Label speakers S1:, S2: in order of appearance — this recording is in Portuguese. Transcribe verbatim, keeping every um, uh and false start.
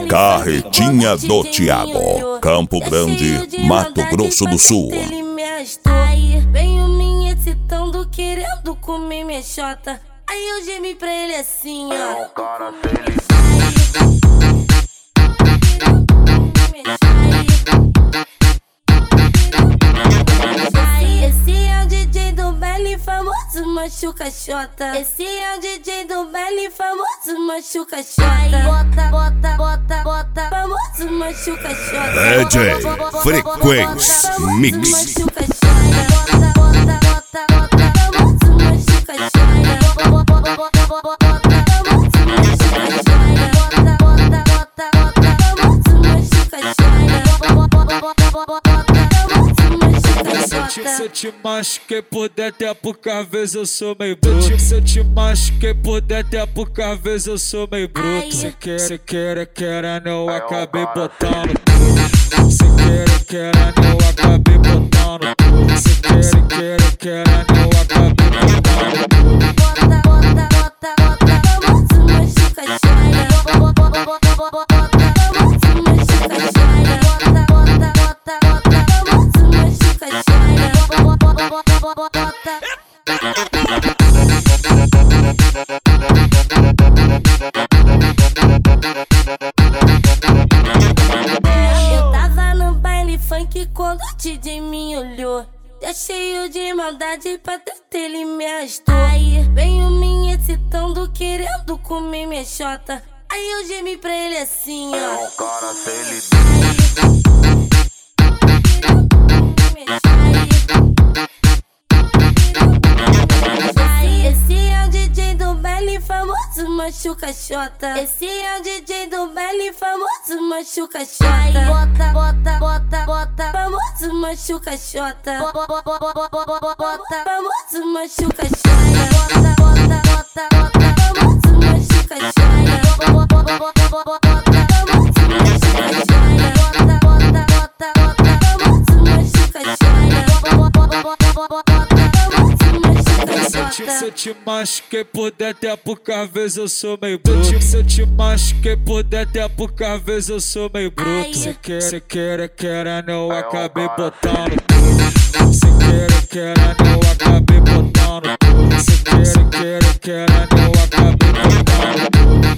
S1: Carretinha do Thiago, Campo Grande, Mato Grosso do Sul.
S2: Aí veio me excitando, querendo comer minha xota. Aí eu gemi pra ele assim, ó.
S3: É um cara feliz.
S2: Esse é o D J do baile famoso, machuca xota. Esse é o D J do baile famoso, machuca xota. Bota, bota, bota, bota, famoso, machuca xota.
S1: D J Frequência Mix.
S2: Machuca xota. Bota, bota, bota, bota, famoso, machuca xota. Bota, bota, bota, bota, famoso, machuca xota. Bota, bota, bota, bota, famoso, machuca xota. Bota, bota, bota, famoso, machuca xota.
S4: Se eu te machuquei por dentro é porque às vezes eu sou meio bruto. Se eu te machuquei por dentro é porque às vezes eu sou meio bruto. Se quer, se quer, quer, não acabei botando tudo. Se quer, quer, não acabei botando tudo. Se quer, quer, quer, não acabei botando tudo.
S2: Bota, bota, bota, bota, famoso, machuca xota. Bota, bota, bota, bota, famoso, machuca xota. Bota, bota, bota, bota, famoso, machuca xota. Bota, bota, bota, bota. Eu tava no baile funk quando o D J me olhou. Já cheio de maldade pra tentar, ele me arrastou. Aí veio me excitando, querendo comer minha xota. Aí eu gemi pra ele assim, ó.
S3: É um cara feliz.
S2: Esse é o D J do baile famoso, machuca xota. Esse é o D J do baile famoso, machuca xota. Bota, bota, bota, bota, famoso, machuca xota. Bota, bota, bota, famoso, machuca xota. Bota, bota, bota, bota, famoso, machuca xota. Bota, bota, bota, famoso, machuca xota. Bota, bota, bota, bota, famoso, machuca xota. Bota, bota, bota, famoso, machuca xota.
S4: Se eu te machuquei por dentro é porque às vezes eu sou meio bruto. Se eu te machuquei por dentro é porque às vezes eu sou meio bruto. Se quer, se quer, quer, não acabei botando tudo. Se quer, quer, não acabei botando tudo. Se quer, quer, quer, não acabei botando tudo.